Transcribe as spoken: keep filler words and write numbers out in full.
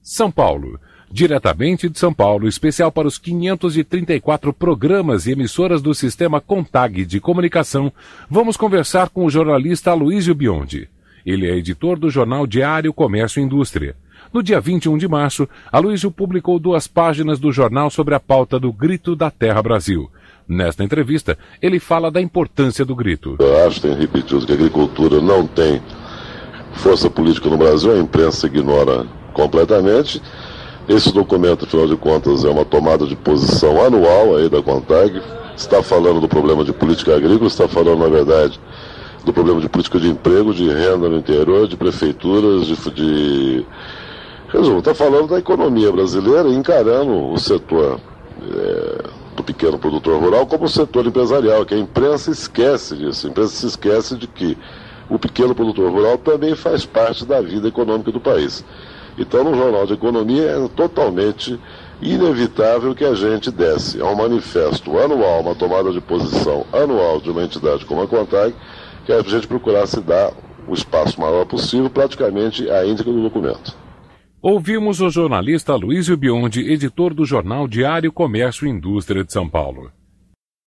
São Paulo. Diretamente de São Paulo, especial para os quinhentos e trinta e quatro programas e emissoras do sistema CONTAG de comunicação, vamos conversar com o jornalista Aloysio Biondi. Ele é editor do jornal Diário Comércio e Indústria. No dia vinte e um de março, Aloysio publicou duas páginas do jornal sobre a pauta do Grito da Terra Brasil. Nesta entrevista, ele fala da importância do grito. Eu acho, tenho repetido, que a agricultura não tem força política no Brasil, a imprensa ignora completamente. Esse documento, afinal de contas, é uma tomada de posição anual aí da CONTAG. Está falando do problema de política agrícola, está falando, na verdade, do problema de política de emprego, de renda no interior, de prefeituras, de... de... Resumo, está falando da economia brasileira, encarando o setor é, do pequeno produtor rural como o setor empresarial, que a imprensa esquece disso. A imprensa se esquece de que o pequeno produtor rural também faz parte da vida econômica do país. Então, no Jornal de Economia, é totalmente inevitável que a gente desse a um manifesto anual, uma tomada de posição anual de uma entidade como a CONTAG, que a gente procurasse dar o espaço maior possível, praticamente a índice do documento. Ouvimos o jornalista Aloysio Biondi, editor do jornal Diário Comércio e Indústria de São Paulo.